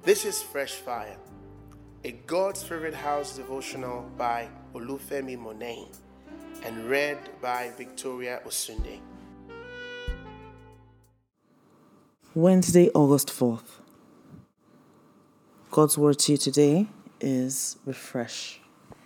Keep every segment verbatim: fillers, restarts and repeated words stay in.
This is Fresh Fire, a God's Favorite House devotional by Olufemi Monain and read by Victoria Osunde. Wednesday, August fourth. God's word to you today is refresh.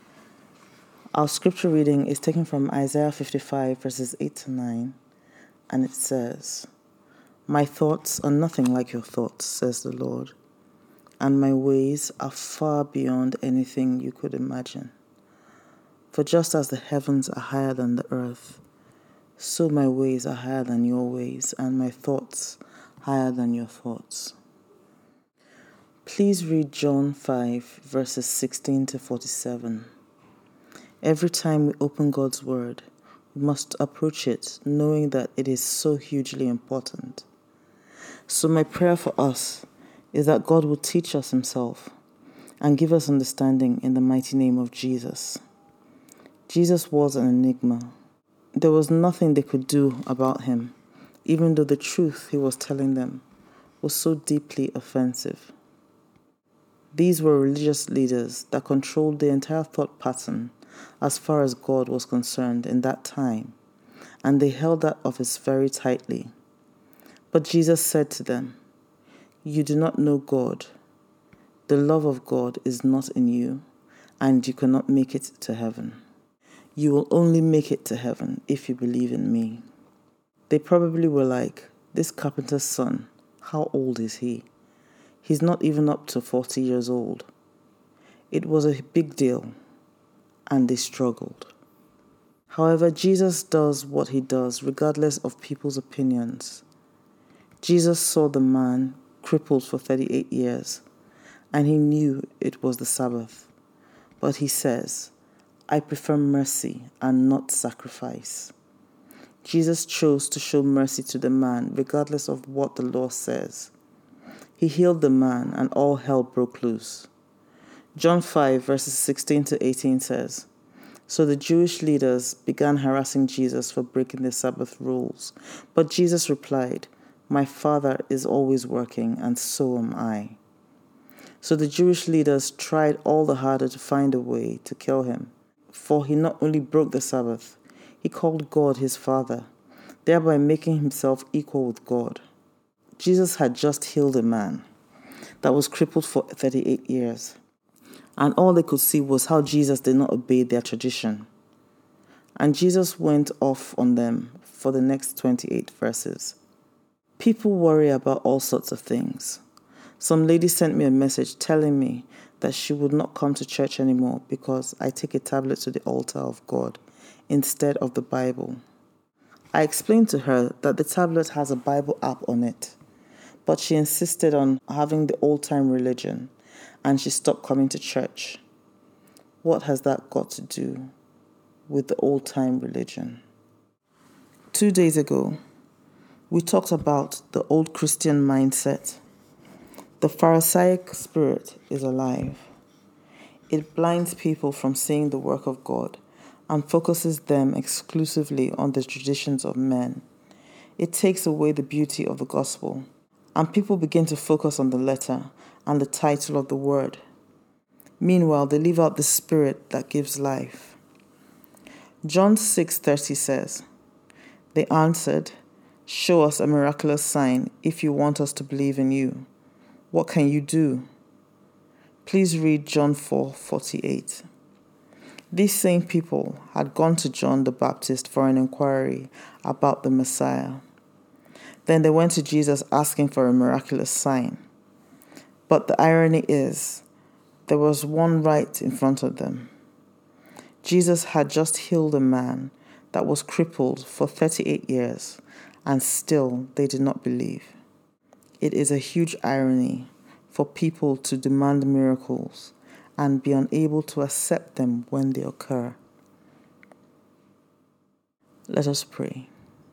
Our scripture reading is taken from Isaiah fifty-five, verses eight to nine, and it says, "My thoughts are nothing like your thoughts, says the Lord, and my ways are far beyond anything you could imagine. For just as the heavens are higher than the earth, so my ways are higher than your ways, and my thoughts higher than your thoughts." Please read John five, verses sixteen to forty-seven. Every time we open God's word, we must approach it knowing that it is so hugely important. So my prayer for us is that God will teach us himself and give us understanding in the mighty name of Jesus. Jesus was an enigma. There was nothing they could do about him, even though the truth he was telling them was so deeply offensive. These were religious leaders that controlled the entire thought pattern as far as God was concerned in that time, and they held that office very tightly. But Jesus said to them, "You do not know God. The love of God is not in you, and you cannot make it to heaven. You will only make it to heaven if you believe in me." They probably were like, "This carpenter's son, how old is he? He's not even up to forty years old." It was a big deal, and they struggled. However, Jesus does what he does regardless of people's opinions. Jesus saw the man crippled for thirty-eight years, and he knew it was the Sabbath. But he says, "I prefer mercy and not sacrifice." Jesus chose to show mercy to the man regardless of what the law says. He healed the man, and all hell broke loose. John five, verses sixteen to eighteen says, "So the Jewish leaders began harassing Jesus for breaking the Sabbath rules. But Jesus replied, 'My Father is always working, and so am I.' So the Jewish leaders tried all the harder to find a way to kill him, for he not only broke the Sabbath, he called God his Father, thereby making himself equal with God. Jesus had just healed a man that was crippled for thirty-eight years, and all they could see was how Jesus did not obey their tradition. And Jesus went off on them for the next twenty-eight verses. People worry about all sorts of things. Some lady sent me a message telling me that she would not come to church anymore because I take a tablet to the altar of God instead of the Bible. I explained to her that the tablet has a Bible app on it, but she insisted on having the old-time religion, and she stopped coming to church. What has that got to do with the old-time religion? Two days ago, we talked about the old Christian mindset. The Pharisaic spirit is alive. It blinds people from seeing the work of God and focuses them exclusively on the traditions of men. It takes away the beauty of the gospel, and people begin to focus on the letter and the title of the word. Meanwhile, they leave out the spirit that gives life. John six thirty says, "They answered, 'Show us a miraculous sign if you want us to believe in you. What can you do?'" Please read John four forty-eight. These same people had gone to John the Baptist for an inquiry about the Messiah. Then they went to Jesus asking for a miraculous sign. But the irony is, there was one right in front of them. Jesus had just healed a man that was crippled for thirty-eight years, and still they did not believe. It is a huge irony for people to demand miracles and be unable to accept them when they occur. Let us pray.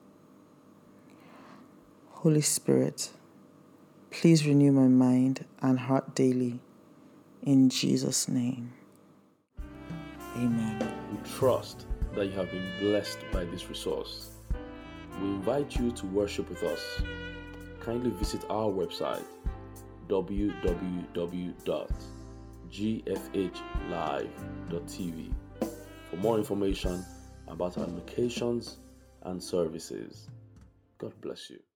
Holy Spirit, please renew my mind and heart daily. In Jesus' name, amen. We trust that you have been blessed by this resource. We invite you to worship with us. Kindly visit our website, w w w dot g f h live dot t v for more information about our locations and services. God bless you.